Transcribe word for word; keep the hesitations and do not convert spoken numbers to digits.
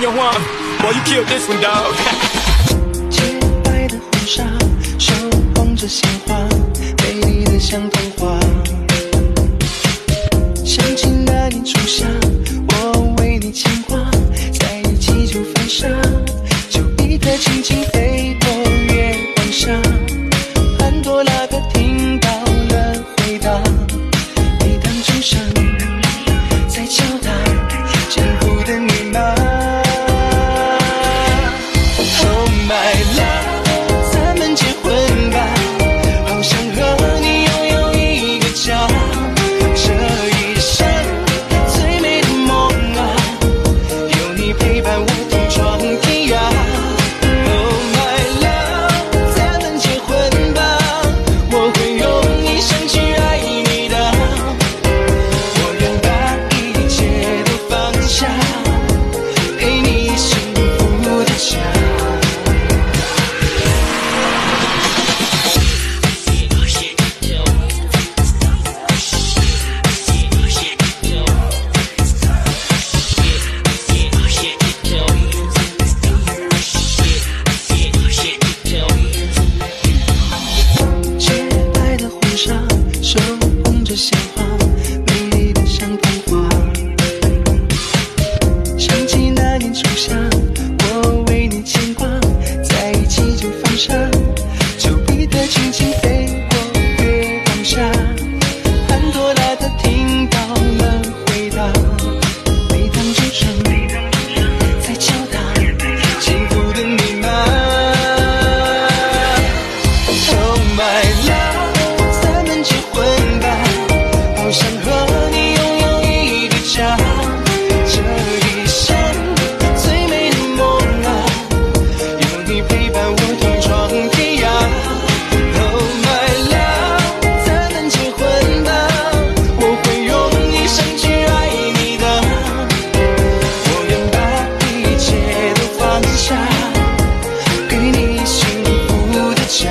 when you want. Boy, you killed this one, dog. 洁白的婚纱，手捧着鲜花，美丽的像童话。想起那年初夏，我为你牵挂，在一起就犯傻，就一颗轻轻飞过月光下。潘多拉的听到了回答，每当钟声在敲打坚固的密码。Oh my love， 咱们结婚吧，好想和你拥有一个家。这一生最美的梦啊，有你陪伴我。